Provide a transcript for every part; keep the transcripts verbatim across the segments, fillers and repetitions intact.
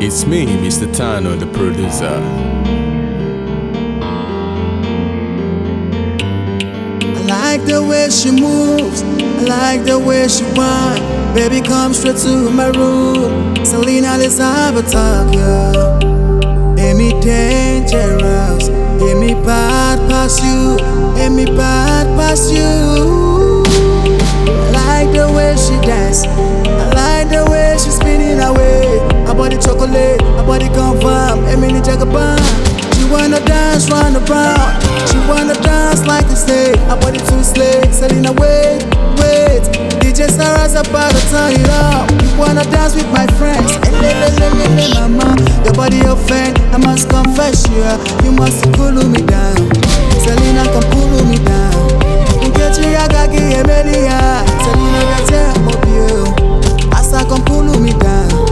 It's me, Mister Tano, the producer. I like the way she moves, I like the way she whine. Baby, come straight to my room. Selena, let's have a talk, yeah. Amy dangerous, Amy bad pass you, Amy bad pass you. I like the way she dance, I like the way she spinning away. Her body chocolate, her body confirm, Amy ni jagaban. She wanna dance round around, she wanna dance like a snake. Her body too slick, Selena wait, wait. D J Sarah's about to turn it up. You wanna dance with my friends? Elelelelele mama, your body offend, I must confess you. You must cool me down, Selena come pull me down. Get you yagagi emelia, Selena get your mobile. Asa come pull me down.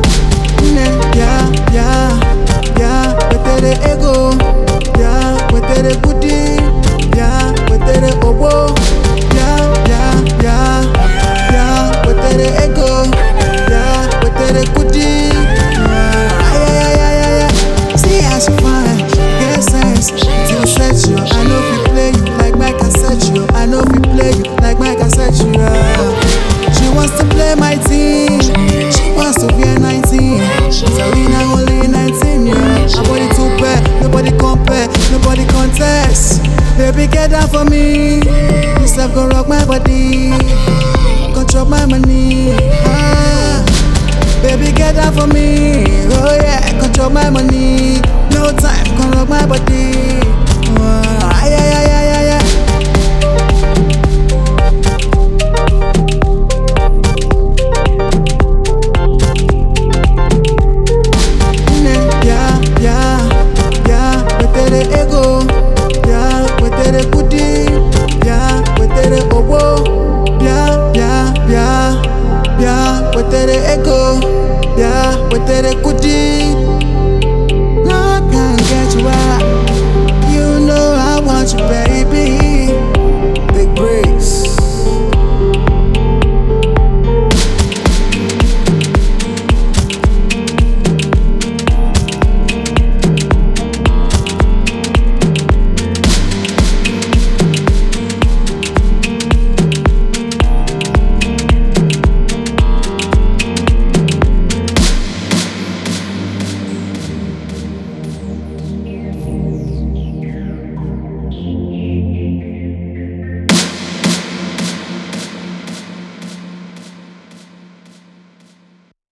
Yeah, yeah, yeah, with the ego, yeah, with the booty, yeah, with the obo, yeah, yeah, yeah, yeah, with the ego, yeah, with the booty, yeah, yeah, yeah, yeah, yeah. See how she fine, get sense, till set you. I know if we play you like my cassette you. I know if we play you like my cassette you. Yeah. She wants to play my team, she wants to be a nineteen. Selena only nineteen, yeah. Her body too bad, nobody compare, nobody contest. Baby, get down for me. This love gon' rock my body, control my money. Ah. Baby, get down for me. Oh yeah, control my money. No time, gon' rock my body. Ah, yeah, yeah, yeah, yeah, yeah. Yeah, with the ego, yeah, with the